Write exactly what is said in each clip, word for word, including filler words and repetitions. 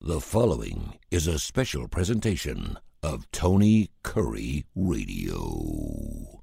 The following is a special presentation of Tony Curry Radio.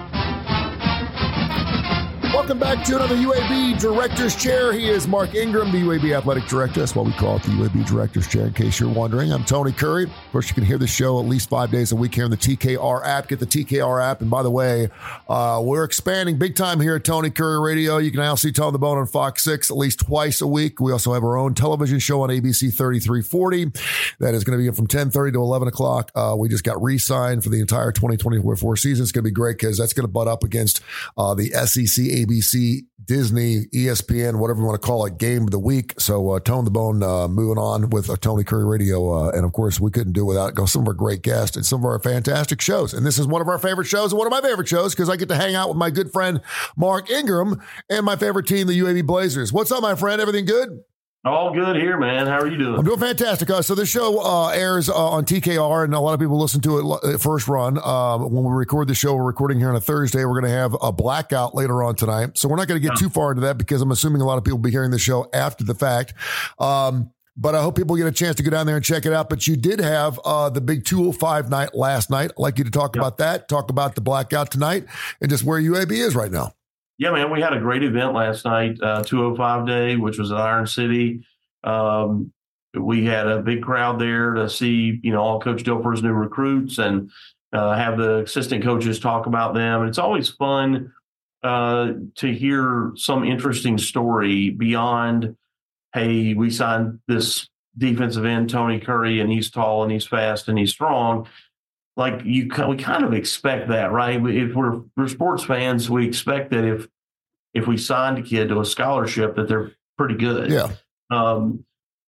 Welcome back to another U A B Director's Chair. He is Mark Ingram, the U A B Athletic Director. That's why we call it the U A B Director's Chair, in case you're wondering. I'm Tony Curry. Of course, you can hear the show at least five days a week here in the T K R app. Get the T K R app. And by the way, uh, we're expanding big time here at Tony Curry Radio. You can now see Tone the Bone on Fox six at least twice a week. We also have our own television show on A B C thirty-three forty. That is going to be from ten thirty to eleven o'clock. Uh, we just got re-signed for the entire twenty twenty-four season. It's going to be great because that's going to butt up against uh, the S E C, A B C, Disney, E S P N, whatever you want to call it, game of the week. So uh, Tone the Bone uh, moving on with uh, Tony Curry Radio. Uh, and of course, we couldn't do it without go some of our great guests and some of our fantastic shows. And this is one of our favorite shows and one of my favorite shows because I get to hang out with my good friend, Mark Ingram, and my favorite team, the U A B Blazers. What's up, my friend? Everything good? All good here, man. How are you doing? I'm doing fantastic. Uh, so this show uh, airs uh, on T K R, and a lot of people listen to it first run. Um, when we record the show, we're recording here on a Thursday. We're going to have a blackout later on tonight. So we're not going to get too far into that because I'm assuming a lot of people will be hearing the show after the fact. Um, but I hope people get a chance to go down there and check it out. But you did have uh, the big two oh five night last night. I'd like you to talk yep. about that, talk about the blackout tonight, and just where U A B is right now. Yeah, man, we had a great event last night, uh, two oh five Day, which was at Iron City. Um, we had a big crowd there to see, you know, all Coach Dilfer's new recruits and uh, have the assistant coaches talk about them. And it's always fun uh, to hear some interesting story beyond, hey, we signed this defensive end, Tony Curry, and he's tall and he's fast and he's strong. Like you, we kind of expect that, right? If we're, we're sports fans, we expect that if if we signed a kid to a scholarship, that they're pretty good. Yeah. Um,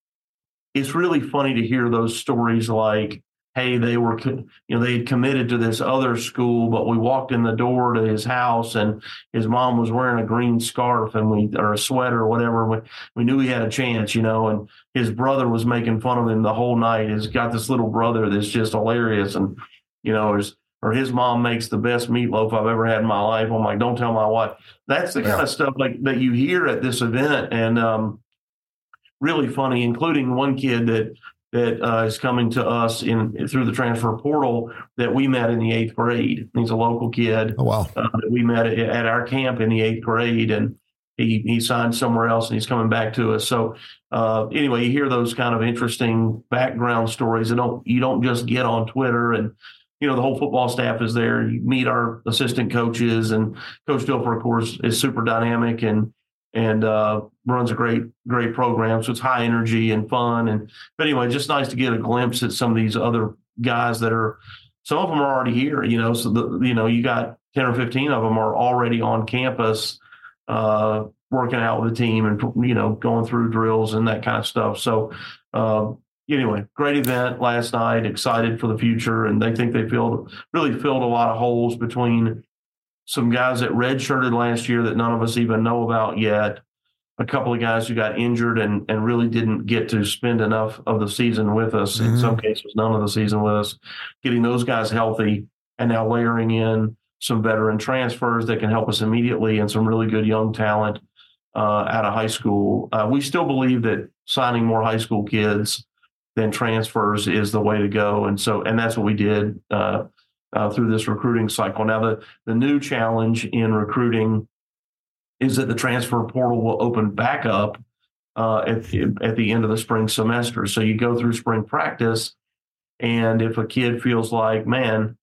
it's really funny to hear those stories like, hey, they were, you know, they had committed to this other school, but we walked in the door to his house and his mom was wearing a green scarf and we, or a sweater or whatever. We, we knew he had a chance, you know, and his brother was making fun of him the whole night. He's got this little brother that's just hilarious. And, you know, there's, or his mom makes the best meatloaf I've ever had in my life. I'm like, don't tell my wife. That's the yeah. kind of stuff like that you hear at this event. And, um, really funny, including one kid that that uh, is coming to us in through the transfer portal that we met in the eighth grade. He's a local kid. Oh, wow. Uh, that we met at, at our camp in the eighth grade, and he he signed somewhere else, and he's coming back to us. So uh, anyway, you hear those kind of interesting background stories that don't you don't just get on Twitter. And you know, the whole football staff is there. You meet our assistant coaches, and Coach Dilfer, of course, is super dynamic and. and uh, runs a great, great program. So it's high energy and fun. And but anyway, just nice to get a glimpse at some of these other guys that are, some of them are already here, you know, so, the, you know, you got ten or fifteen of them are already on campus uh, working out with the team and, you know, going through drills and that kind of stuff. So uh, anyway, great event last night, excited for the future. And they think they filled, really filled a lot of holes between some guys that redshirted last year that none of us even know about yet, a couple of guys who got injured and, and really didn't get to spend enough of the season with us, mm-hmm. in some cases none of the season with us, getting those guys healthy, and now layering in some veteran transfers that can help us immediately and some really good young talent uh, out of high school. Uh, we still believe that signing more high school kids than transfers is the way to go, and so and that's what we did uh Uh, through this recruiting cycle. Now, the, the new challenge in recruiting is that the transfer portal will open back up uh, at, the, at the end of the spring semester. So you go through spring practice, and if a kid feels like, man,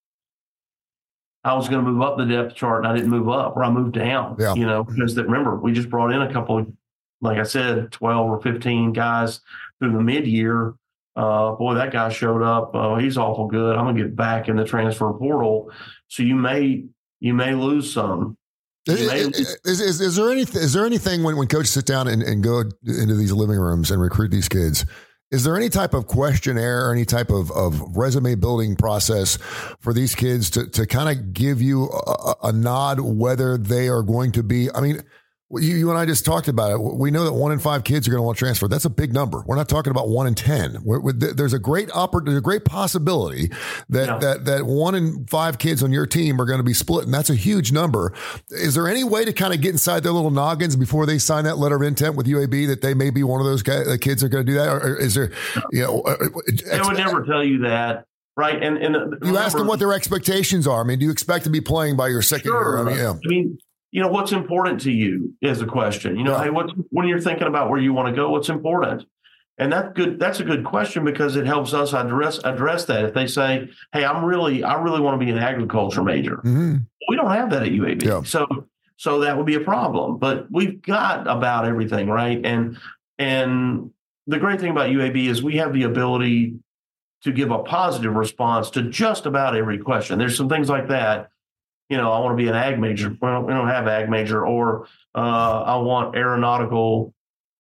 I was going to move up the depth chart and I didn't move up, or I moved down, yeah. you know, because that, remember, we just brought in a couple of, like I said, twelve or fifteen guys through the mid-year. Uh, boy, that guy showed up. Oh, he's awful good. I'm gonna get back in the transfer portal. So you may you may lose some. You is, may lose. Is, is, is there any is there anything when, when coaches sit down and, and go into these living rooms and recruit these kids? Is there any type of questionnaire or any type of, of resume building process for these kids to to kind of give you a, a nod whether they are going to be? I mean, Well, you, you and I just talked about it. We know that one in five kids are going to want to transfer. That's a big number. We're not talking about one in ten. We're, we're, there's a great oppor- there's a great possibility that, yeah. that that one in five kids on your team are going to be split, and that's a huge number. Is there any way to kind of get inside their little noggins before they sign that letter of intent with U A B that they may be one of those guys, uh, kids that are going to do that? Or, or is there, you know, uh, they would never tell you that. Right. And, and remember, you ask them what their expectations are. I mean, do you expect to be playing by your second sure. year? I mean, yeah. I mean, you know, what's important to you is a question. You know, yeah. hey, what's, when you're thinking about where you want to go, what's important? And that's good. That's a good question because it helps us address address that. If they say, hey, I'm really, I really want to be an agriculture major. Mm-hmm. We don't have that at U A B. Yeah. So, so that would be a problem. But we've got about everything, right? And, and the great thing about U A B is we have the ability to give a positive response to just about every question. There's some things like that. You know, I want to be an ag major. Well, we don't have ag major, or uh, I want aeronautical.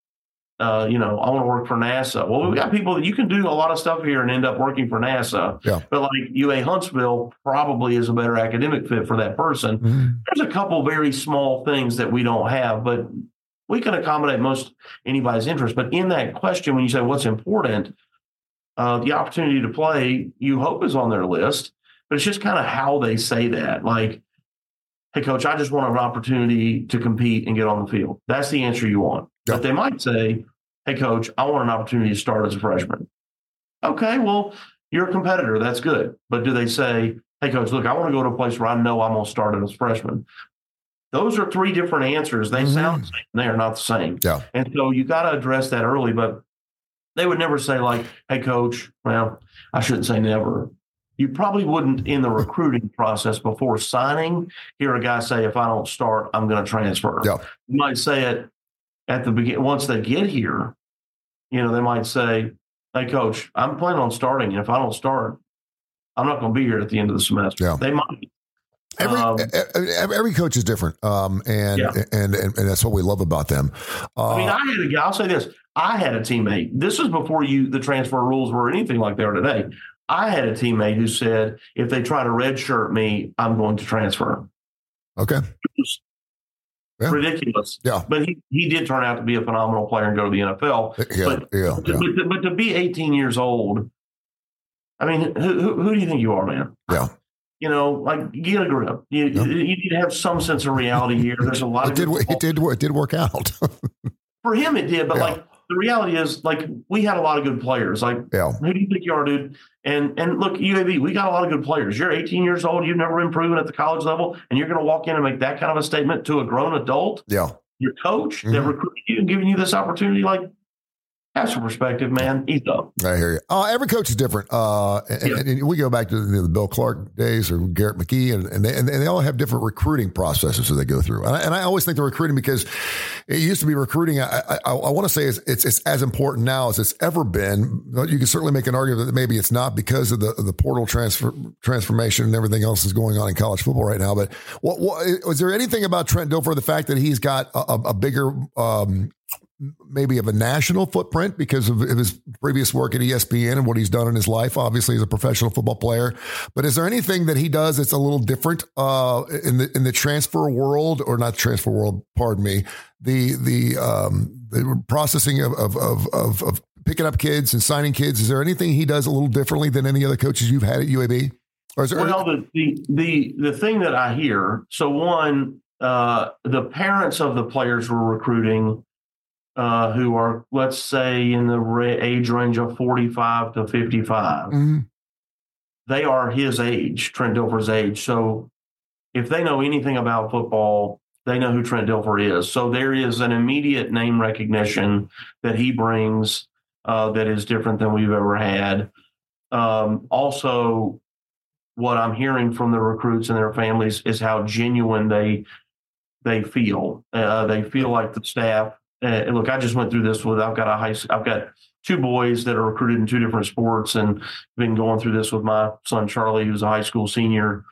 Uh, you know, I want to work for NASA. Well, we've got people that you can do a lot of stuff here and end up working for NASA. Yeah. But like U A Huntsville probably is a better academic fit for that person. Mm-hmm. There's a couple very small things that we don't have, but we can accommodate most anybody's interest. But in that question, when you say what's important, uh, the opportunity to play, you hope is on their list. But it's just kind of how they say that. Like, hey, coach, I just want an opportunity to compete and get on the field. That's the answer you want. Yep. But they might say, hey, coach, I want an opportunity to start as a freshman. Okay, well, you're a competitor. That's good. But do they say, hey, coach, look, I want to go to a place where I know I'm going to start as a freshman? Those are three different answers. They mm-hmm. sound the same. They are not the same. Yeah. And so you got to address that early. But they would never say like, hey, coach, well, I shouldn't say never. You probably wouldn't in the recruiting process before signing hear a guy say, if I don't start, I'm going to transfer. Yeah. You might say it at the beginning. Once they get here, you know, they might say, hey, coach, I'm planning on starting. And if I don't start, I'm not going to be here at the end of the semester. Yeah. They might. Every um, every coach is different, um, and, yeah. and and and that's what we love about them. Uh, I mean, I had a guy. I'll say this: I had a teammate. This was before you the transfer rules were anything like they are today. I had a teammate who said, "If they try to redshirt me, I'm going to transfer." Okay, yeah. Ridiculous. Yeah, but he he did turn out to be a phenomenal player and go to the N F L. Yeah, but, yeah, but, yeah. But, but to be eighteen years old, I mean, who who, who do you think you are, man? Yeah. You know, like get a grip. You, yep. you need to have some sense of reality here. There's a lot it of did. It did. It did work out for him. It did, but yeah. like the reality is, like we had a lot of good players. Like, yeah. who do you think you are, dude? And and look, U A B, we got a lot of good players. You're eighteen years old. You've never been proven at the college level, and you're going to walk in and make that kind of a statement to a grown adult. Yeah, your coach mm-hmm. that recruited you and giving you this opportunity, like. Have some perspective, man. He's up. I hear you. Uh, every coach is different. Uh, and, yeah. and, and we go back to the, the Bill Clark days or Garrett McKee, and, and, they, and they all have different recruiting processes that they go through. And I, and I always think the recruiting, because it used to be recruiting, I, I, I want to say it's, it's, it's as important now as it's ever been. You can certainly make an argument that maybe it's not because of the, the portal transfer transformation and everything else is going on in college football right now. But what, what was there anything about Trent Dilfer, the fact that he's got a, a bigger um, maybe of a national footprint because of his previous work at E S P N and what he's done in his life, obviously as a professional football player. But is there anything that he does that's a little different uh, in the in the transfer world, or not transfer world? Pardon me. The the um, the processing of of, of of of picking up kids and signing kids. Is there anything he does a little differently than any other coaches you've had at U A B? Or is there well, the the the the thing that I hear. So one, uh, the parents of the players we're recruiting. Uh, who are, let's say, in the ra- age range of forty-five to fifty-five. Mm-hmm. They are his age, Trent Dilfer's age. So if they know anything about football, they know who Trent Dilfer is. So there is an immediate name recognition that he brings uh, that is different than we've ever had. Um, also, what I'm hearing from the recruits and their families is how genuine they they feel. Uh, they feel like the staff. Uh, look, I just went through this with, I've got a high, I've got two boys that are recruited in two different sports, and been going through this with my son, Charlie, who's a high school senior.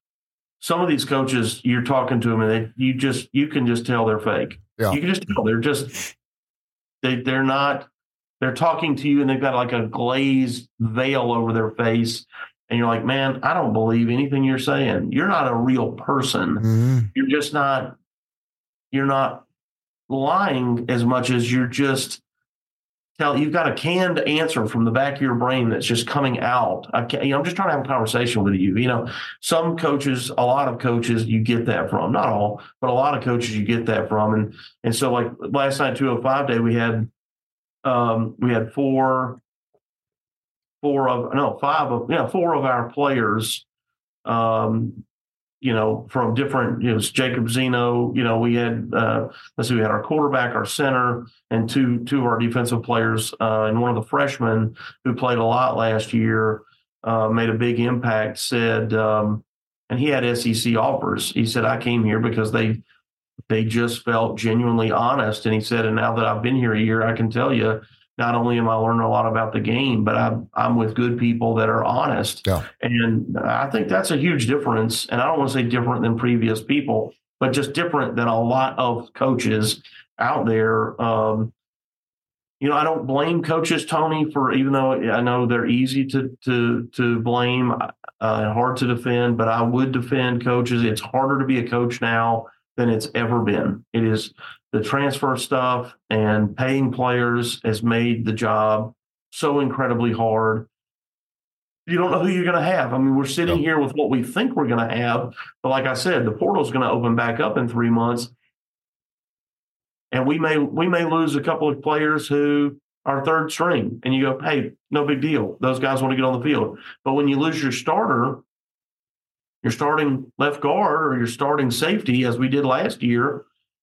Some of these coaches, you're talking to them and they, you just, you can just tell they're fake. Yeah. You can just tell they're just, they, they're not, they're talking to you and they've got like a glazed veil over their face. And you're like, man, I don't believe anything you're saying. You're not a real person. Mm-hmm. You're just not, you're not, lying as much as you're just tell you've got a canned answer from the back of your brain that's just coming out. I can't, you know, I'm just trying to have a conversation with you. You know, some coaches, a lot of coaches, you get that from. Not all, but a lot of coaches you get that from. And and so like last night, two oh five day, we had um, we had four four of no five of yeah four of our players. Um, you know, from different, you know, Jacob Zeno, you know, we had, uh, let's see, we had our quarterback, our center, and two, two of our defensive players, uh, and one of the freshmen who played a lot last year, uh, made a big impact, said, um, and he had S E C offers. He said, I came here because they, they just felt genuinely honest. And he said, and now that I've been here a year, I can tell you, not only am I learning a lot about the game, but I'm, I'm with good people that are honest. Yeah. And I think that's a huge difference. And I don't want to say different than previous people, but just different than a lot of coaches out there. Um, you know, I don't blame coaches, Tony, for, even though I know they're easy to to to blame, uh, hard to defend, but I would defend coaches. It's harder to be a coach now than it's ever been. It is the transfer stuff and paying players has made the job so incredibly hard. You don't know who you're going to have. I mean, we're sitting Yep. here with what we think we're going to have. But like I said, the portal is going to open back up in three months. And we may we may lose a couple of players who are third string. And you go, hey, no big deal. Those guys want to get on the field. But when you lose your starter, your starting left guard or your starting safety, as we did last year,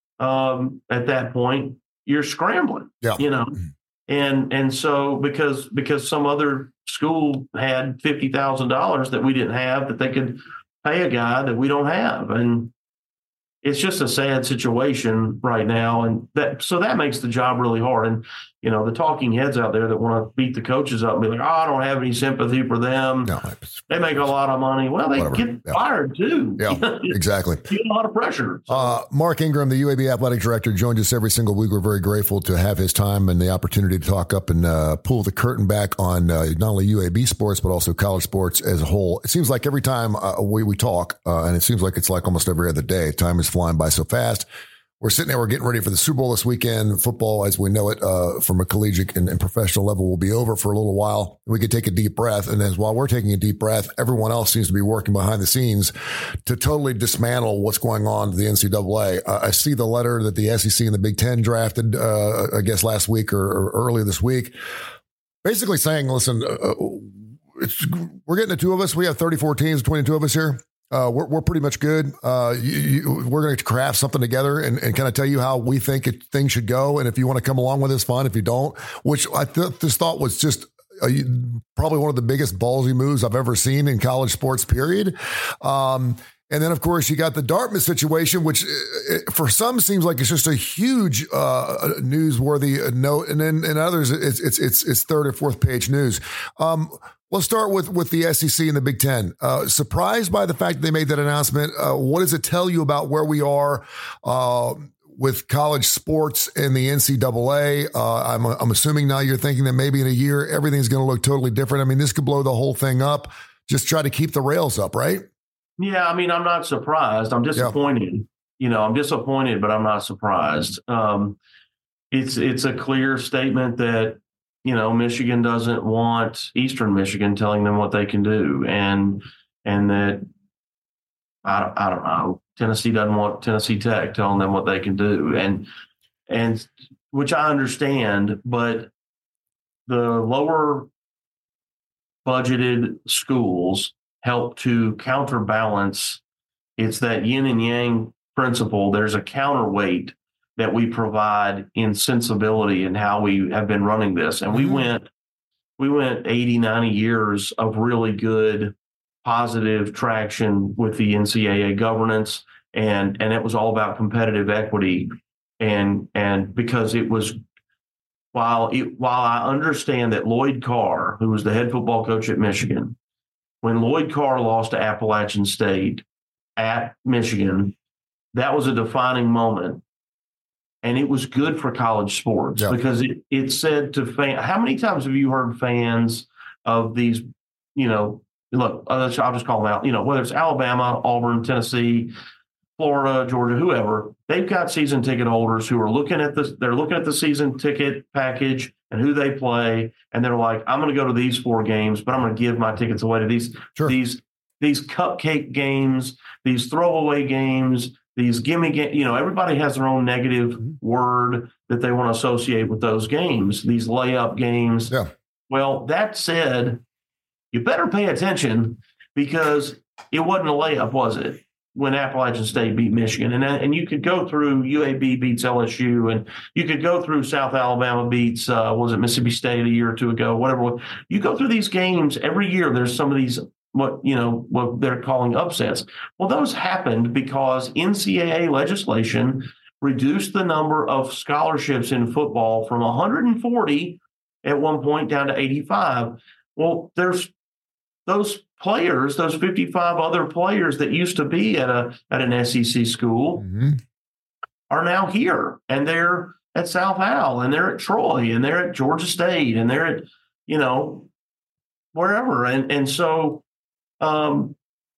um, at that point, you're scrambling, Yeah. you know, and, and so because, because some other school had fifty thousand dollars that we didn't have, that they could pay a guy that we don't have. And it's just a sad situation right now. And that, so that makes the job really hard. And, you know, the talking heads out there that want to beat the coaches up and be like, oh, I don't have any sympathy for them. No, They make a lot of money. Well, they Whatever. get Yeah. fired too. yeah, exactly. You get a lot of pressure. So, Uh, Mark Ingram, the U A B athletic director, joins us every single week. We're very grateful to have his time and the opportunity to talk up and uh, pull the curtain back on uh, not only U A B sports, but also college sports as a whole. It seems like every time uh, we, we talk, uh, and it seems like it's like almost every other day, time is flying by so fast. We're sitting there, we're getting ready for the Super Bowl this weekend. Football, as we know it, uh, from a collegiate and, and professional level, will be over for a little while. We could take a deep breath. And as while we're taking a deep breath, everyone else seems to be working behind the scenes to totally dismantle what's going on to the N C double A. Uh, I see the letter that the S E C and the Big Ten drafted, uh, I guess last week or, or earlier this week, basically saying, listen, uh, it's, we're getting the two of us. We have thirty-four teams between the two of us here. Uh, we're, we're pretty much good. Uh, you, you, we're going to craft something together and, and kind of tell you how we think it, things should go. And if you want to come along with us, fine. If you don't, which I th- this thought was just a, probably one of the biggest ballsy moves I've ever seen in college sports, period. Um, and then, of course, you got the Dartmouth situation, which uh, for some seems like it's just a huge uh, newsworthy note, and then in others, it's it's it's it's third or fourth page news. Um, Let's start with, with the S E C and the Big Ten. Uh, surprised by the fact that they made that announcement. Uh, what does it tell you about where we are uh, with college sports and the N C double A? Uh, I'm, I'm assuming now you're thinking that maybe in a year, everything's going to look totally different. I mean, this could blow the whole thing up. Just try to keep the rails up, right? yeah, I mean, I'm not surprised. I'm disappointed. Yeah. You know, I'm disappointed, but I'm not surprised. Um, it's it's a clear statement that, you know, Michigan doesn't want Eastern Michigan telling them what they can do. And, and that, I, I don't know, Tennessee doesn't want Tennessee Tech telling them what they can do. And, and which I understand, but the lower budgeted schools help to counterbalance. It's that yin and yang principle. There's a counterweight that we provide in sensibility and how we have been running this. And we mm-hmm. went, we went eighty, ninety years of really good, positive traction with the N C double A governance. And, and it was all about competitive equity. And, and because it was, while it, while I understand that Lloyd Carr, who was the head football coach at Michigan, when Lloyd Carr lost to Appalachian State at Michigan, that was a defining moment. And it was good for college sports yeah. because it, it said to fans, how many times have you heard fans of these, you know, look, I'll just call them out, you know, whether it's Alabama, Auburn, Tennessee, Florida, Georgia, whoever, they've got season ticket holders who are looking at this. They're looking at the season ticket package and who they play, and they're like, "I'm going to go to these four games, but I'm going to give my tickets away to these sure. these these cupcake games, these throwaway games, these gimme games." You know, everybody has their own negative mm-hmm. word that they want to associate with those games. These layup games. Yeah. Well, that said, you better pay attention because it wasn't a layup, was it? When Appalachian State beat Michigan. And and you could go through U A B beats L S U, and you could go through South Alabama beats, uh, was it Mississippi State a year or two ago, whatever. You go through these games every year. There's some of these, what, you know, what they're calling upsets. Well, those happened because N C double A legislation reduced the number of scholarships in football from one hundred forty at one point down to eighty-five. Well, there's those players, those fifty-five other players that used to be at a at an S E C school mm-hmm. are now here, and they're at South Al, and they're at Troy, and they're at Georgia State, and they're at, you know, wherever. And and so um,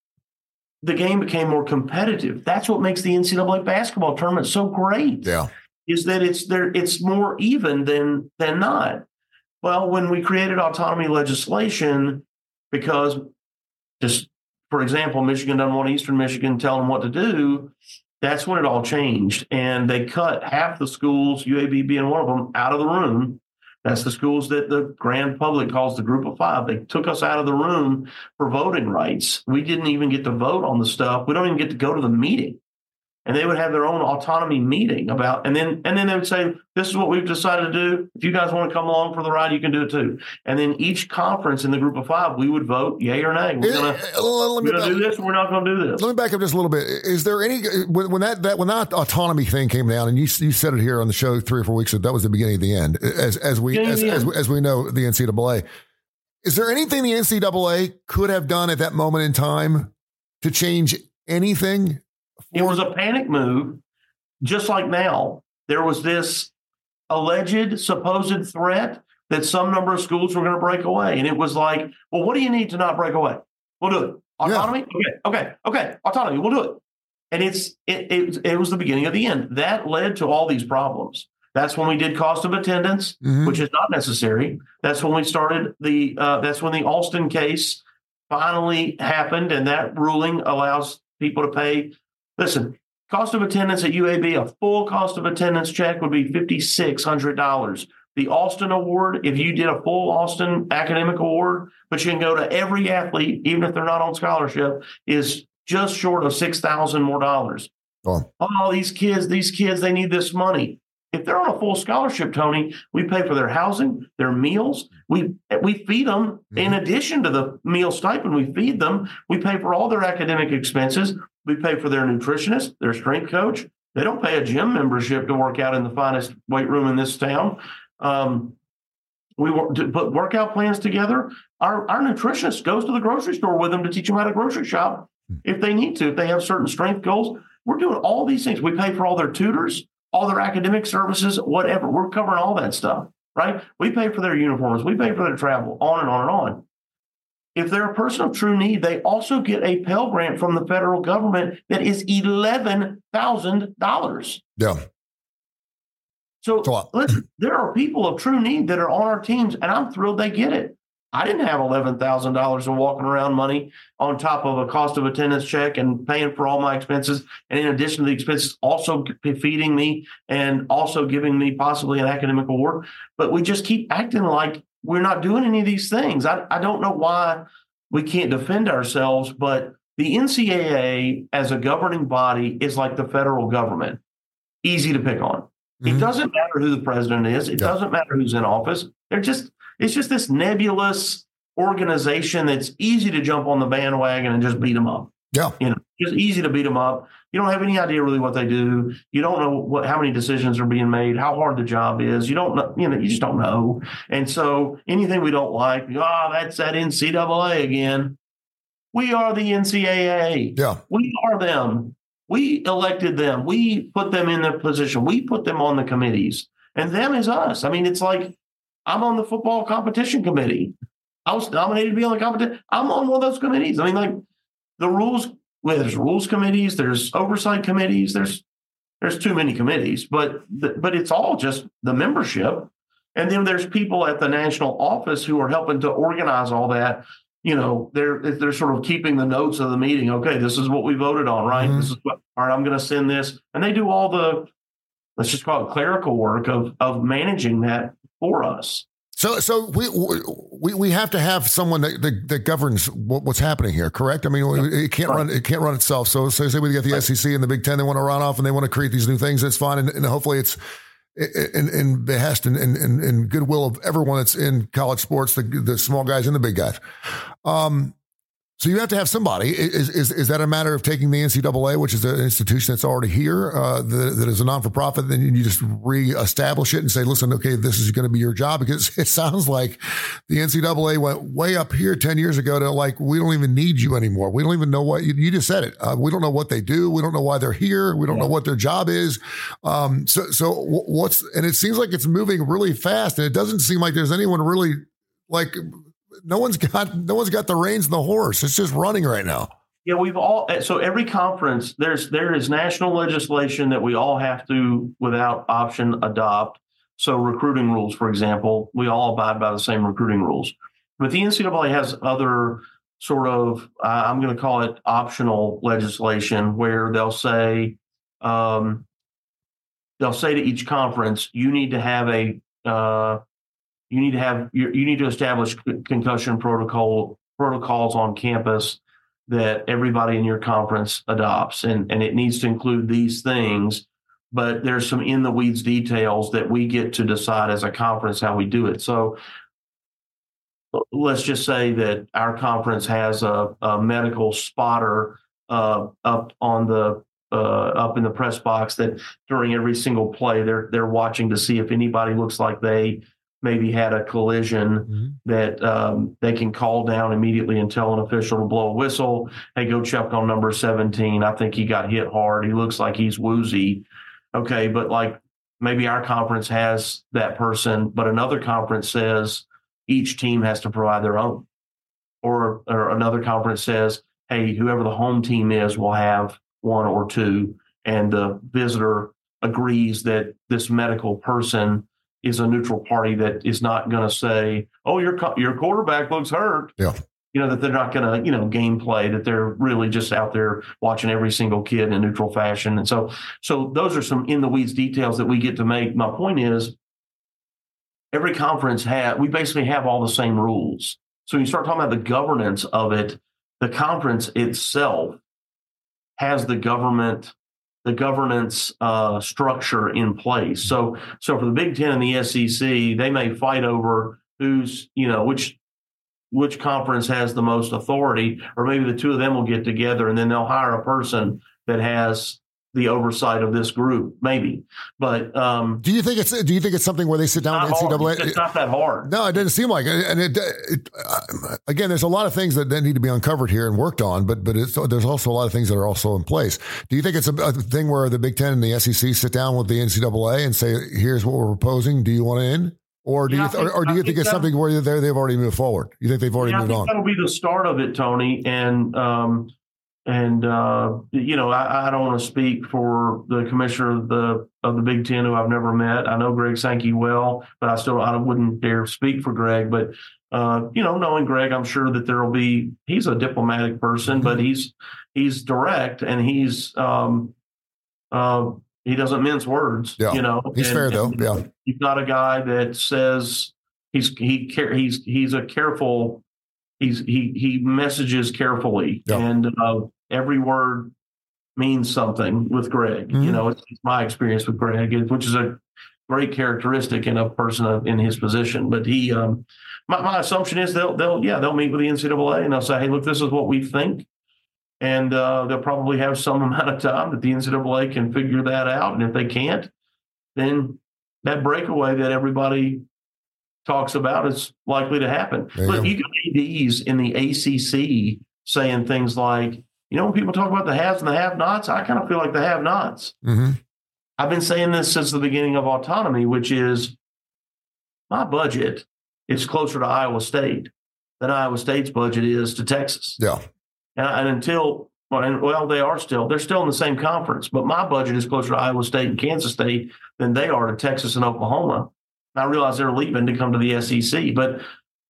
the game became more competitive. That's what makes the N C double A basketball tournament so great. Yeah, is that it's there. It's more even than than not. Well, when we created autonomy legislation, because just, for example, Michigan doesn't want Eastern Michigan telling them what to do, that's when it all changed. And they cut half the schools, U A B being one of them, out of the room. That's the schools that the grand public calls the group of five. They took us out of the room for voting rights. We didn't even get to vote on the stuff. We don't even get to go to the meeting. And they would have their own autonomy meeting about, and then and then they would say, this is what we've decided to do. If you guys want to come along for the ride, you can do it too. And then each conference in the group of five, we would vote yay or nay. We're going to do this, or we're not going to do this. Let me back up just a little bit. Is there any, when, when that, that when that autonomy thing came down, and you you said it here on the show three or four weeks ago, that was the beginning of the end, as as we as, as, as we know the N C double A. Is there anything the N C double A could have done at that moment in time to change anything? It was a panic move, just like now. There was this alleged supposed threat that some number of schools were going to break away. And it was like, well, what do you need to not break away? We'll do it. Autonomy? Yeah. Okay, okay, okay. Autonomy, we'll do it. And it's it, it, it was the beginning of the end. That led to all these problems. That's when we did cost of attendance, mm-hmm. which is not necessary. That's when we started the, uh, that's when the Alston case finally happened. And that ruling allows people to pay. Listen, cost of attendance at U A B, a full cost of attendance check would be five thousand six hundred dollars. The Alston Award, if you did a full Alston academic award, but you can go to every athlete, even if they're not on scholarship, is just short of six thousand dollars more dollars. Oh. oh, these kids, these kids, they need this money. If they're on a full scholarship, Tony, we pay for their housing, their meals. We we feed them. Mm-hmm. In addition to the meal stipend, we feed them. We pay for all their academic expenses. We pay for their nutritionist, their strength coach. They don't pay a gym membership to work out in the finest weight room in this town. Um, we work, to put workout plans together. Our, our nutritionist goes to the grocery store with them to teach them how to grocery shop if they need to, if they have certain strength goals. We're doing all these things. We pay for all their tutors, all their academic services, whatever. We're covering all that stuff, right? We pay for their uniforms. We pay for their travel, on and on and on. If they're a person of true need, they also get a Pell Grant from the federal government that is eleven thousand dollars. Yeah. So listen, there are people of true need that are on our teams, and I'm thrilled they get it. I didn't have eleven thousand dollars in walking around money on top of a cost of attendance check and paying for all my expenses. And in addition to the expenses, also feeding me and also giving me possibly an academic award. But we just keep acting like we're not doing any of these things. I, I don't know why we can't defend ourselves, but the N C double A as a governing body is like the federal government. Easy to pick on. Mm-hmm. It doesn't matter who the president is. It yeah. doesn't matter who's in office. They're just, it's just this nebulous organization that's easy to jump on the bandwagon and just beat them up. Yeah. You know, just easy to beat them up. You don't have any idea really what they do. You don't know what, how many decisions are being made, how hard the job is. You don't know, you know, you just don't know. And so anything we don't like, oh, that's that N C double A again. We are the N C double A. Yeah. We are them. We elected them. We put them in their position. We put them on the committees. And them is us. I mean, it's like I'm on the football competition committee. I was nominated to be on the competition. I'm on one of those committees. I mean, like, the rules well, there's rules committees, there's oversight committees, there's there's too many committees, but but it's all just the membership. And then there's people at the national office who are helping to organize all that. You know, they're they're sort of keeping the notes of the meeting. Okay, this is what we voted on, right? Mm-hmm. This is what, all right, I'm going to send this. And they do all the, let's just call it clerical work of of managing that for us. So, so we we we have to have someone that that, that governs what, what's happening here, correct? I mean, yeah, it can't right. run it can't run itself. So, so say we get the right. S E C and the Big Ten, they want to run off and they want to create these new things. That's fine, and, and hopefully it's in, in behest and, and, and goodwill of everyone that's in college sports, the the small guys and the big guys. Um, So you have to have somebody. Is is is that a matter of taking the N C double A, which is an institution that's already here, uh, that, that is a non-for-profit, then you just reestablish it and say, listen, okay, this is going to be your job? Because it sounds like the N C double A went way up here ten years ago to like, we don't even need you anymore. We don't even know what, you, you just said it. Uh, we don't know what they do. We don't know why they're here. We don't yeah. know what their job is. Um, so, so what's, and it seems like it's moving really fast, and it doesn't seem like there's anyone really like, No one's got no one's got the reins in the horse. It's just running right now. Yeah, we've all so every conference there's there is national legislation that we all have to, without option, adopt. So recruiting rules, for example, we all abide by the same recruiting rules. But the N C double A has other sort of uh, I'm going to call it optional legislation, where they'll say um, they'll say to each conference, you need to have a uh, You need to have you, you need to establish concussion protocol protocols on campus that everybody in your conference adopts, and and it needs to include these things. But there's some in the weeds details that we get to decide as a conference how we do it. So let's just say that our conference has a, a medical spotter uh, up on the uh, up in the press box that during every single play they're they're watching to see if anybody looks like they maybe had a collision, mm-hmm. that um, they can call down immediately and tell an official to blow a whistle. Hey, go check on number seventeen. I think he got hit hard. He looks like he's woozy. Okay, but like maybe our conference has that person, but another conference says each team has to provide their own. Or, or another conference says, hey, whoever the home team is will have one or two. And the visitor agrees that this medical person is a neutral party that is not going to say, oh, your your quarterback looks hurt. Yeah. You know, that they're not going to, you know, gameplay, that they're really just out there watching every single kid in a neutral fashion. And so, so those are some in the weeds details that we get to make. My point is every conference has, we basically have all the same rules. So when you start talking about the governance of it, the conference itself has the government the governance uh, structure in place. So, so for the Big Ten and the S E C, they may fight over who's, you know, which which conference has the most authority, or maybe the two of them will get together and then they'll hire a person that has the oversight of this group, maybe. But um, do you think it's do you think it's something where they sit down with N C double A? It's not that hard. No, it doesn't seem like it. And it, it uh, again, there's a lot of things that, that need to be uncovered here and worked on, but but it's, there's also a lot of things that are also in place. Do you think it's a, a thing where the Big Ten and the S E C sit down with the N C double A and say, "Here's what we're proposing. Do you want to in?" Or do yeah, you th- think, or, or do you think, think it's something where they they've already moved forward? You think they've already yeah, moved I think on? That'll be the start of it, Tony, and. Um, And, uh, you know, I, I don't want to speak for the commissioner of the of the Big Ten, who I've never met. I know Greg Sankey well, but I still I wouldn't dare speak for Greg. But, uh, you know, knowing Greg, I'm sure that there will be – he's a diplomatic person, but he's he's direct, and he's um, uh, he doesn't mince words, yeah. you know. He's and, fair, though, yeah. He's not a guy that says he's he he's he's a careful – he's he he messages carefully, yeah. and uh, every word means something with Greg. Mm-hmm. You know, it's, it's my experience with Greg, which is a great characteristic in a person in his position. But he, um, my, my assumption is they'll, they'll, yeah, they'll meet with the N C double A and they'll say, hey, look, this is what we think. And uh, they'll probably have some amount of time that the N C double A can figure that out. And if they can't, then that breakaway that everybody talks about is likely to happen. Look, you got A Ds in the A C C saying things like, you know, when people talk about the haves and the have-nots, I kind of feel like the have-nots. Mm-hmm. I've been saying this since the beginning of autonomy, which is my budget is closer to Iowa State than Iowa State's budget is to Texas. Yeah. And, and until Well, and, well, they are still, they're still in the same conference, but my budget is closer to Iowa State and Kansas State than they are to Texas and Oklahoma. I realize they're leaving to come to the S E C, but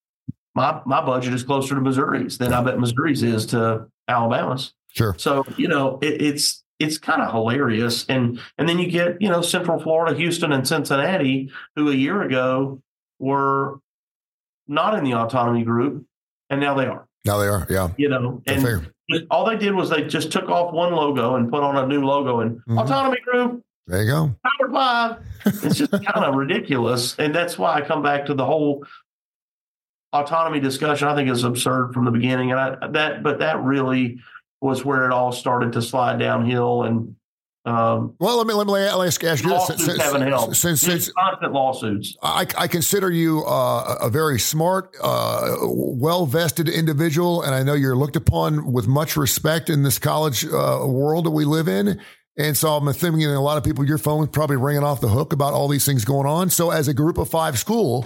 my my budget is closer to Missouri's than I bet Missouri's is to Alabama's. Sure. So, you know, it, it's it's kind of hilarious. And and then you get, you know, Central Florida, Houston, and Cincinnati, who a year ago were not in the autonomy group, and now they are. Now they are, yeah. You know, and fair. all they did was they just took off one logo and put on a new logo and mm-hmm. autonomy group. There you go. Power five. It's just kind of ridiculous. And that's why I come back to the whole autonomy discussion. I think is absurd from the beginning. And I, that, but that really was where it all started to slide downhill. And um, well, let me let me ask, ask you lawsuits this. haven't helped. Since, since constant lawsuits, I, I consider you uh, a very smart, uh, well-vested individual, and I know you're looked upon with much respect in this college uh, world that we live in. And so I'm thinking a lot of people, your phone is probably ringing off the hook about all these things going on. So as a group of five school,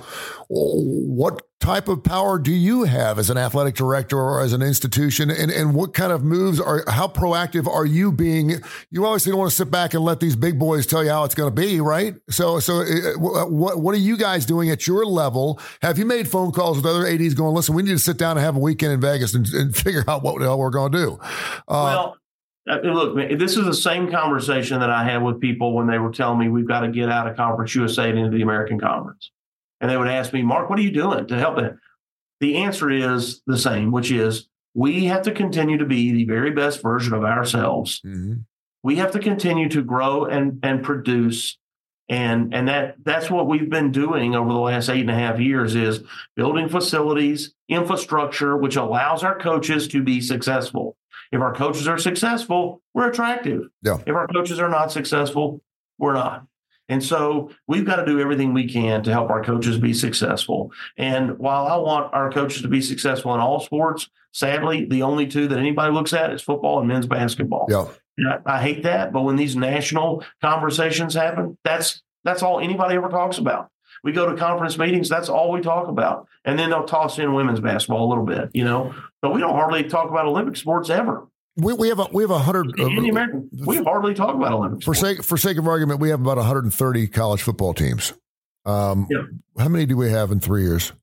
what type of power do you have as an athletic director or as an institution? And, and what kind of moves are, how proactive are you being? You obviously don't want to sit back and let these big boys tell you how it's going to be, right? So, so what, what are you guys doing at your level? Have you made phone calls with other A Ds going, listen, we need to sit down and have a weekend in Vegas and, and figure out what the hell we're going to do? Uh, well, look, man, this is the same conversation that I had with people when they were telling me we've got to get out of Conference U S A and into the American Conference. And they would ask me, Mark, what are you doing to help it? The answer is the same, which is we have to continue to be the very best version of ourselves. Mm-hmm. We have to continue to grow and, and produce. And, and that that's what we've been doing over the last eight and a half years is building facilities, infrastructure, which allows our coaches to be successful. If our coaches are successful, we're attractive. Yeah. If our coaches are not successful, we're not. And so we've got to do everything we can to help our coaches be successful. And while I want our coaches to be successful in all sports, sadly, the only two that anybody looks at is football and men's basketball. Yeah. I, I hate that. But when these national conversations happen, that's that's all anybody ever talks about. We go to conference meetings, that's all we talk about. And then they'll toss in women's basketball a little bit, you know, but we don't hardly talk about Olympic sports ever. We, we have a, we have a hundred. In the American, we hardly talk about Olympic for sports. sake for sake of argument, we have about one hundred thirty college football teams. Um, yeah. How many do we have in three years?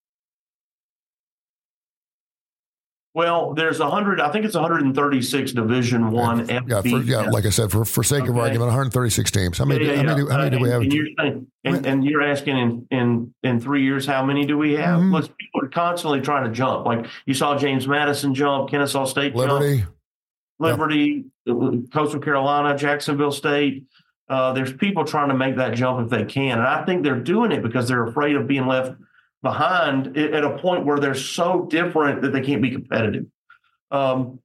Well, there's a hundred. I think it's one hundred thirty-six Division One. Yeah, yeah, for, yeah. Like I said, for, for sake okay. of argument, one hundred thirty-six teams. How many? Yeah, yeah, how many? Yeah. How many do we have? And, and, you're, saying, and, and you're asking in, in in three years, how many do we have? Mm-hmm. Look, people are constantly trying to jump. Like you saw James Madison jump, Kennesaw State Liberty, jump, Liberty, yeah. Coastal Carolina, Jacksonville State. Uh, there's people trying to make that jump if they can, and I think they're doing it because they're afraid of being left behind at a point where they're so different that they can't be competitive. Um,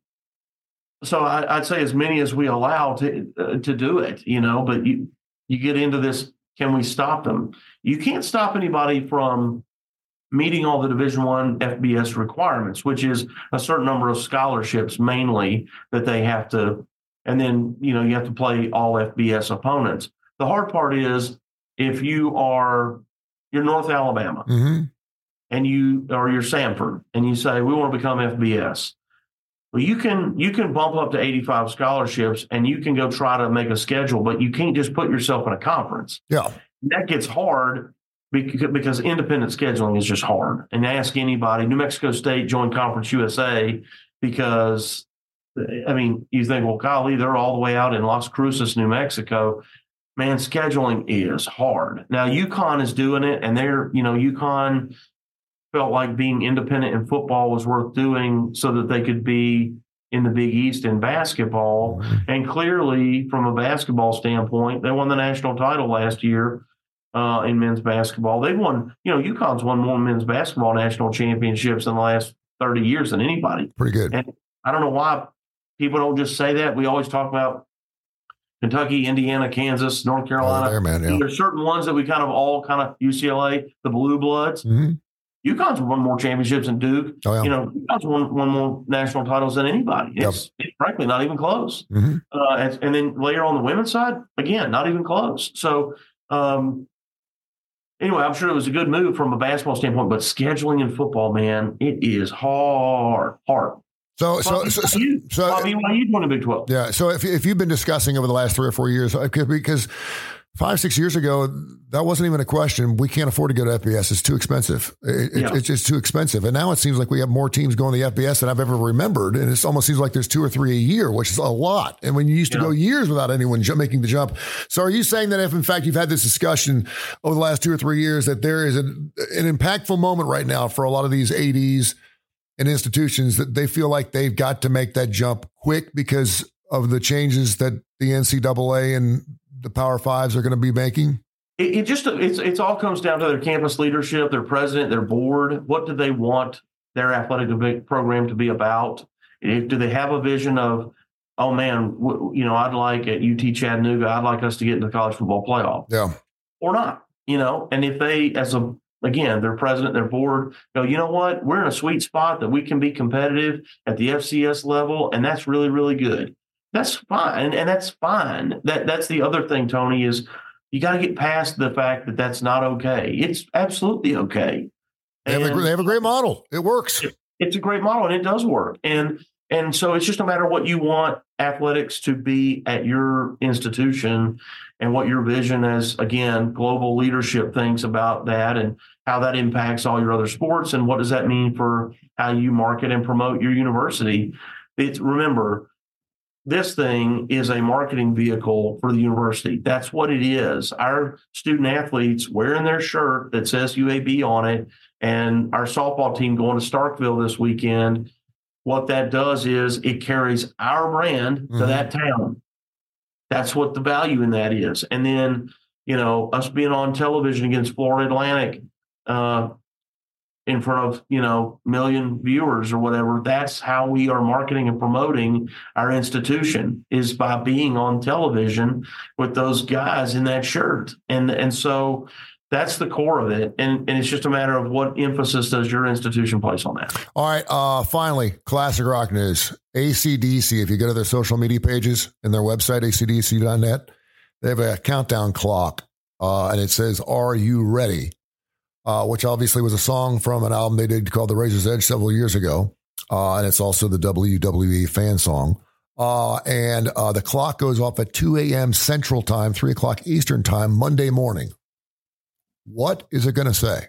so I, I'd say as many as we allow to uh, to do it, you know, but you, you get into this, can we stop them? You can't stop anybody from meeting all the Division One F B S requirements, which is a certain number of scholarships mainly that they have to, and then, you know, you have to play all F B S opponents. The hard part is if you are, you're North Alabama mm-hmm. and you, or you're Samford and you say, we want to become F B S. Well, you can you can bump up to eighty-five scholarships and you can go try to make a schedule, but you can't just put yourself in a conference. Yeah, that gets hard because, because independent scheduling is just hard. And ask anybody, New Mexico State joined Conference U S A because, I mean, you think, well, golly, they're all the way out in Las Cruces, New Mexico. Man, scheduling is hard. Now, UConn is doing it, and they're, you know, UConn felt like being independent in football was worth doing so that they could be in the Big East in basketball. Mm-hmm. And clearly, from a basketball standpoint, they won the national title last year uh, in men's basketball. They've won, you know, UConn's won more men's basketball national championships in the last thirty years than anybody. Pretty good. And I don't know why people don't just say that. We always talk about Kentucky, Indiana, Kansas, North Carolina. Oh, there, man, yeah. There's certain ones that we kind of all kind of, U C L A, the Blue Bloods. Mm-hmm. UConn's won more championships than Duke. Oh, yeah. You know, UConn's won, won more national titles than anybody. It's, yep. it's frankly not even close. Mm-hmm. Uh, and, and then later on the women's side, again, not even close. So, um, anyway, I'm sure it was a good move from a basketball standpoint, but scheduling in football, man, it is hard, hard. So, so, Bobby, so, why so, you, so Bobby, why you doing the Big twelve? Yeah. So if, if you've been discussing over the last three or four years, because five, six years ago, that wasn't even a question. We can't afford to go to F B S. It's too expensive. It, Yeah. It's just too expensive. And now it seems like we have more teams going to the F B S than I've ever remembered. And it almost seems like there's two or three a year, which is a lot. And when you used to Yeah. go years without anyone ju- making the jump. So are you saying that if in fact you've had this discussion over the last two or three years, that there is an, an impactful moment right now for a lot of these A Ds and institutions that they feel like they've got to make that jump quick because of the changes that the N C double A and the Power Fives are going to be making? It, it just it's it's all comes down to their campus leadership, their president, their board. What do they want their athletic program to be about? If, do they have a vision of, oh man, w- you know, I'd like at U T Chattanooga, I'd like us to get into the college football playoff, Yeah. or not? You know, and if they, as a again, their president, their board, go, you know what, we're in a sweet spot that we can be competitive at the F C S level, and that's really really good. That's fine, and, and that's fine. That that's the other thing, Tony, is you got to get past the fact that that's not okay. It's absolutely okay. They have, a, they have a great model. It works. It, it's a great model, and it does work. And and so it's just a matter of what you want athletics to be at your institution and what your vision as, again, global leadership thinks about that and how that impacts all your other sports and what does that mean for how you market and promote your university. It's remember, this thing is a marketing vehicle for the university. That's what it is. Our student athletes wearing their shirt that says U A B on it, and our softball team going to Starkville this weekend, what that does is it carries our brand Mm-hmm. to that town. That's what the value in that is. And then, you know, us being on television against Florida Atlantic, uh, in front of, you know, million viewers or whatever, that's how we are marketing and promoting our institution, is by being on television with those guys in that shirt. And and so that's the core of it. And, and it's just a matter of what emphasis does your institution place on that. All right. Uh, finally, classic rock news. A C D C, if you go to their social media pages and their website, A C D C dot net, they have a countdown clock, uh, and it says, "Are you ready?" Uh, which obviously was a song from an album they did called The Razor's Edge several years ago. Uh, and it's also the W W E fan song. Uh, and uh, the clock goes off at two a.m. Central Time, three o'clock Eastern Time, Monday morning. What is it going to say?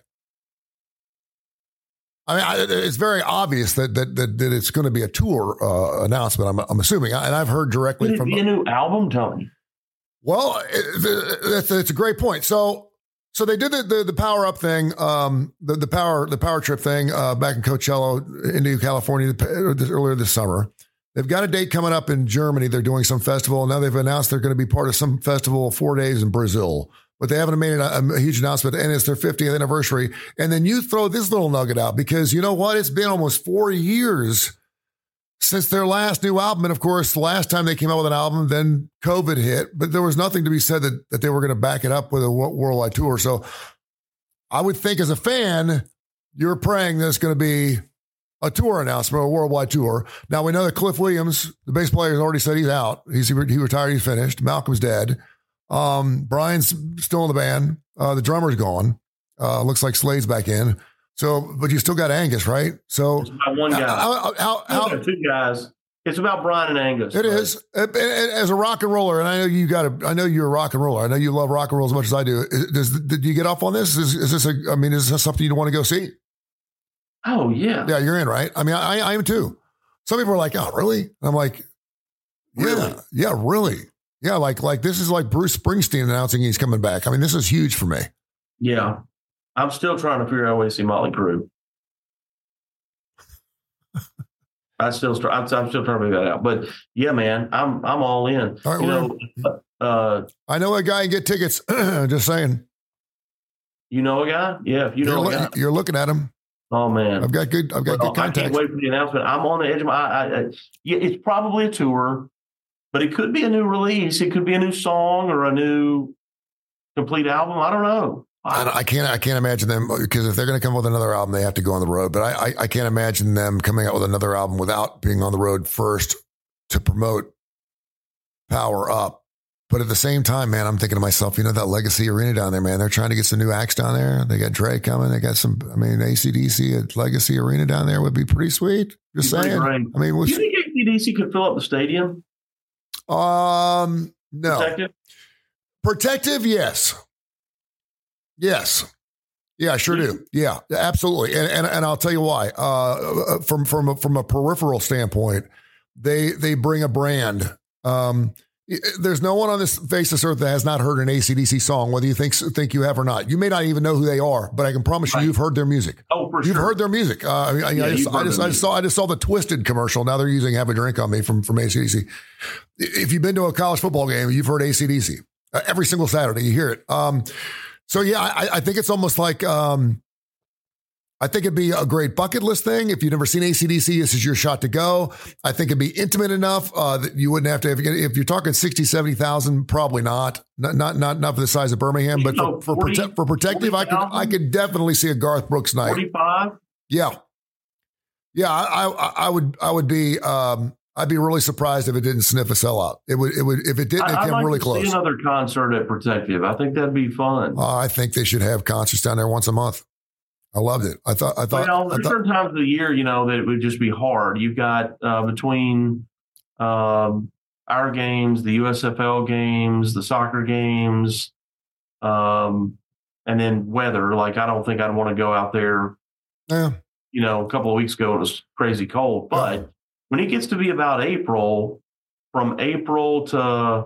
I mean, I, it's very obvious that that that, that it's going to be a tour uh, announcement, I'm, I'm assuming. And I've heard directly Could it from... be a new album, Tony? Well, it, it's, it's a great point. So... So they did the, the, the power up thing, um, the, the power the power trip thing uh, back in Coachella, Indio, California, earlier this summer. They've got a date coming up in Germany. They're doing some festival. Now they've announced they're going to be part of some festival four days in Brazil. But they haven't made a, a huge announcement, and it's their fiftieth anniversary. And then you throw this little nugget out because you know what? It's been almost four years since their last new album. And of course, the last time they came out with an album, then COVID hit, but there was nothing to be said that, that they were going to back it up with a worldwide tour. So I would think as a fan, you're praying there's going to be a tour announcement, a worldwide tour. Now we know that Cliff Williams, the bass player, has already said he's out. He's he retired. He's finished. Malcolm's dead. Um, Brian's still in the band. Uh, the drummer's gone. Uh, looks like Slade's back in. So, but you still got Angus, right? So, it's about one guy. How, how, how, how, two guys. It's about Brian and Angus. It right? is. As a rock and roller, and I know you got to. I know you're a rock and roller. I know you love rock and roll as much as I do. Does did you get off on this? Is, is this a? I mean, is this something you want to go see? Oh yeah, yeah. You're in, right? I mean, I, I am too. Some people are like, "Oh, really?" And I'm like, "Yeah, really? yeah, really, yeah." Like, like this is like Bruce Springsteen announcing he's coming back. I mean, this is huge for me. Yeah. I'm still trying to figure out a way to see Motley Crue. I still, I'm, I'm still trying to figure that out. But yeah, man, I'm I'm all in. All right, you know, uh, I know a guy can get tickets. Just saying. You know a guy? Yeah, if you know you're, a guy. You're looking at him. Oh man, I've got good. I've got well, good contacts. I can't wait for the announcement. I'm on the edge of my. I, I, yeah, it's probably a tour, but it could be a new release. It could be a new song or a new complete album. I don't know. I, I can't. I can't imagine them because if they're going to come with another album, they have to go on the road. But I, I, I can't imagine them coming out with another album without being on the road first to promote Power Up. But at the same time, man, I'm thinking to myself, you know, that Legacy Arena down there, man, they're trying to get some new acts down there. They got Dre coming. They got some, I mean, A C D C at Legacy Arena down there would be pretty sweet. Just saying. I mean, do you think A C D C could fill up the stadium? Um, no. Protective? Protective, yes. Yes. Yeah, I sure do. Yeah, absolutely. And and, and I'll tell you why. Uh, from from a, from a peripheral standpoint, they they bring a brand. Um, there's no one on this face of this earth that has not heard an A C D C song, whether you think think you have or not. You may not even know who they are, but I can promise right. you, you've heard their music. Oh, for you've sure. heard their music. Uh, I, mean, yeah, I, just, I, just, I just saw I just saw the Twisted commercial. Now they're using "Have a Drink on Me" from from A C D C. If you've been to a college football game, you've heard A C D C uh, every single Saturday. You hear it. Um, So, yeah, I, I think it's almost like um, I think it'd be a great bucket list thing. If you've never seen A C D C, this is your shot to go. I think it'd be intimate enough uh, that you wouldn't have to. If, if you're talking sixty, seventy thousand, probably not. Not not not, not for the size of Birmingham, but for, for, forty, prote- for protective, I could I could definitely see a Garth Brooks night. forty-five Yeah. Yeah, I, I, I would I would be um, I'd be really surprised if it didn't sniff a sellout. It would, it would, if it didn't, it I'd came like really to close. See another concert at Protective. I think that'd be fun. Uh, I think they should have concerts down there once a month. I loved it. I thought, I thought, well, there's I thought, certain times of the year, you know, that it would just be hard. You've got uh, between um, our games, the U S F L games, the soccer games, um, and then weather. Like, I don't think I'd want to go out there. Yeah. You know, a couple of weeks ago, it was crazy cold, but yeah. When it gets to be about April, from April to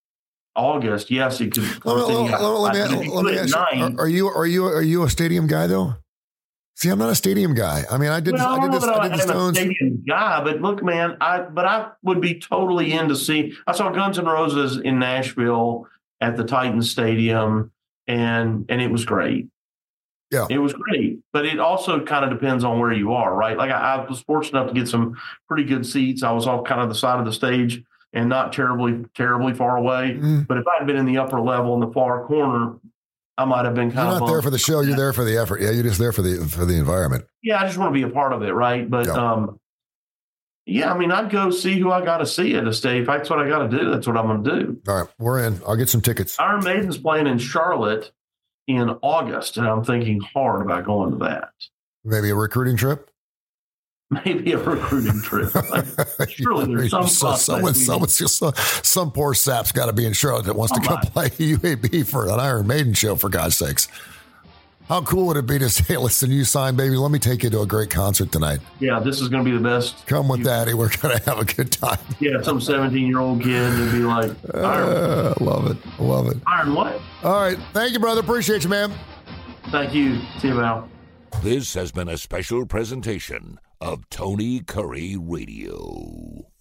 August, yes, it could. Let me, let, let me, let me ask you, are, are you are you are you a stadium guy though? See, I'm not a stadium guy. I mean, I did well, I did this. I, I did the Stones. A stadium guy, but look, man, I but I would be totally into see. I saw Guns N' Roses in Nashville at the Titans Stadium, and and it was great. Yeah, it was great, but it also kind of depends on where you are, right? Like I, I was fortunate enough to get some pretty good seats. I was off kind of the side of the stage and not terribly, terribly far away. Mm. But if I had been in the upper level in the far corner, I might have been kind you're of. You're not there for the show. You're there for the effort. Yeah, you're just there for the for the environment. Yeah, I just want to be a part of it, right? But yeah, um, yeah I mean, I'd go see who I got to see at a stage. If that's what I got to do, that's what I'm going to do. All right, we're in. I'll get some tickets. Iron Maiden's playing in Charlotte in August, and I'm thinking hard about going to that. Maybe a recruiting trip? Maybe a recruiting trip. Like, surely there's some so, someone, someone, some, some poor sap's got to be in Charlotte that wants oh to come my. play U A B for an Iron Maiden show, for God's sakes. How cool would it be to say, listen, you signed, baby, let me take you to a great concert tonight. Yeah, this is going to be the best. Come with Daddy. We're going to have a good time. Yeah, some seventeen-year-old kid would be like, Iron. Uh, love it. Love it. Iron what? All right. Thank you, brother. Appreciate you, man. Thank you. See you, Val. This has been a special presentation of Tony Curry Radio.